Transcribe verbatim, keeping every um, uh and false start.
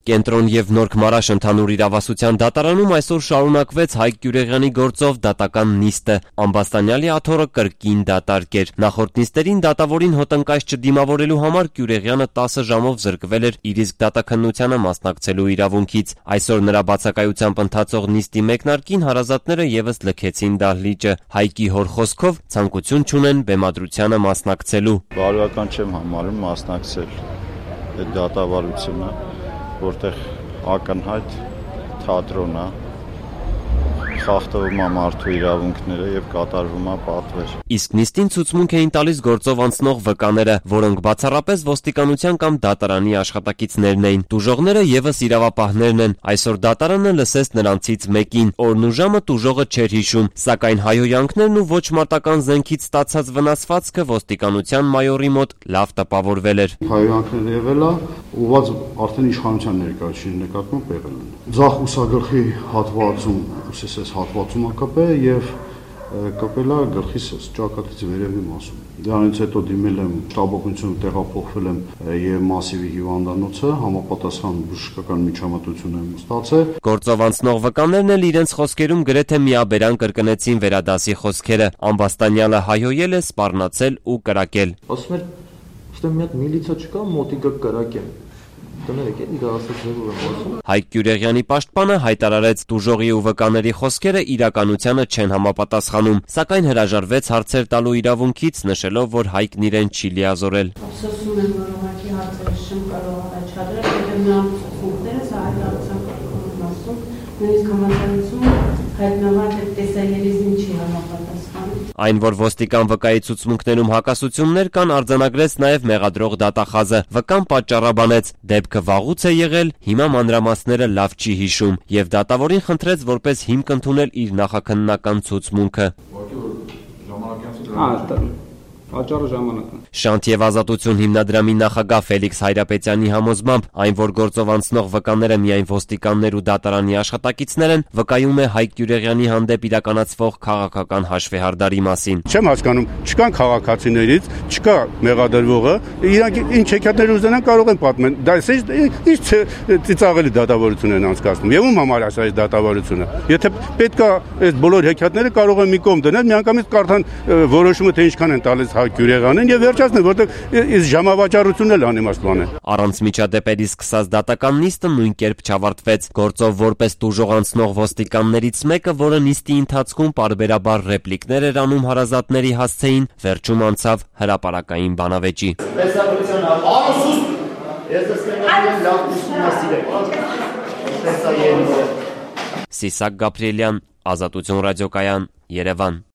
Կենտրոն և Նորք Մարաշ ընդհանուր իրավասության դատարանում այսօր շարունակվեց Հայկ Գյուրեղյանի գործով դատական նիստը։ Ամբաստանյալի աթոռը կրկին դատարկ էր։ Նախորդ նիստերին դատավորին հոտնկայս չդիմավորելու համար Գյուրեղյանը տասը ժամով զրկվել էր իր իսկ դատաքննությանը մասնակցելու իրավունքից։ Այսօր նրա բացակայությամբ ընթացող նիստի մեկնարկին հարազատները ևս լքեցին դահլիճը։ Հայկի հոր խոսքով ցանկություն չունեն բեմադրությանը մասնակցելու։ Բարոյական չեմ համարում մասնակցել այդ դատավարությունը, որտեղ ակնհայտ թատրոն է, խախտվում է մարդու իրավունքները եւ կատարվում է պատվեր։ Իսկ նիստին ցուցմունք էին տալիս գործով անցնող վկաները, որոնք բացառապես ոստիկանության կամ դատարանի աշխատակիցներն էին։ Տուժողները ևս իրավապահներն են։ Այսօր դատարանը լսեց նրանցից մեկին։ Օրն ու ժամը տուժողը չէր հիշում, սակայն հայհոյանքներն ու ոչ մարտական զենքից ստացած վնասվածքը ոստիկանության մայորի մոտ լավ տպավորվել էր։ Հայհոյանքները եղել է, ուղղված արդեն իշխանության ներկայացուցիչների նկատմամբ եղել են։ Ձախ ուսագլխի հատվածում, ուսեսես հատվածում է կպել եւ կպել է գլխիս ճակատից վերևի մասում։ Դրանից հետո դիմել եմ շտաբօգնություն, տեղափոխվել եմ եւ մասիվի հիվանդանոցը, համապատասխան բժշկական միջամտություն եմ ստացել։ Գործով անցնող վկաներն էլ իրենց խոսքերում գրեթե միաբերան կրկնեցին վերադասի խոսքերը։ Ամբաստանյալը հայհոյել է սպառնացել ու կրակել։ Ասում էր, «Ստե մի հատ միլիցա չկա, մոտիկա կրակեմ»։ Հայկ Գյուրեղյանի պաշտպանը հայտարարեց տուժողի ու վկաների խոսքերը իրականությանը չեն համապատասխանում, սակայն հրաժարվեց հարցեր տալու իրավունքից, նշելով, որ Հայկն իրեն չի լիազորել։ Ափսոսում եմ, որ ուղղակի հարցերը չեմ կարող առաջադրել, որտեղ նրանց խոսքերը սա հայտարարության կարգով ասում, նույնիսկ համաձայնությունը հայտնված է տեսաերիզմին չի համապատասխանում։ Այն, որ ոստիկան վկայի ցուցմունքներում հակասություններ կան, արձանագրեց նաև մեղադրող դատախազը։ Վկան պատճառաբանեց, դեպքը վաղուց է եղել, հիմա մանրամասները լավ չի հիշում, եւ դատավորին խնդրեց որպես հիմք ընդունել իր նախաքննական ցուցմունքը։ Աճառը ժամանակն է։ Շանթ եւ ազատություն հիմնադրամի նախագահ Ֆելիքս Հայրապետյանի համոզմամբ, այն, որ գործով անցնող վկաները միայն ոստիկաններ ու դատարանի աշխատակիցներ են, վկայում է Հայկ Գյուրեղյանի հանդեպ իրականացվող քաղաքական հաշվեհարդարի մասին։ Չեմ հասկանում, չկան քաղաքացիներից, չկա մեղադրվողը, իրանք ինչ հեքիաթներ ուզենան կարող են պատմել։ Դա ինչ ծիծաղելի դատավարություն են անցկացնում։ Եվ ում համար է այս դատավարությունը։ Եթե պետքա այս բոլոր հեքիաթները կարող են մի կողմ դնել, միանգամից կարդան որոշումը թե ինչքան են տալիս Հայկ Գյուրեղյանին եւ վերջացնեն, որտեղ ის ժամավաճառությունն էլ անիմաստ բան է։ Առանց միջադեպերի սկսած դատական նիստը նույն կերպ չավարտվեց։ Գործով որպես տուժող անցնող ոստիկաններից մեկը, որը նիստի ընթացքում պարբերաբար ռեպլիկներ էր անում հարազատների հասցեին, վերջում անցավ հրապարակային բանավեճի։ Սիսակ Գաբրիելյան, Ազատություն ռադիոկայան, Երևան։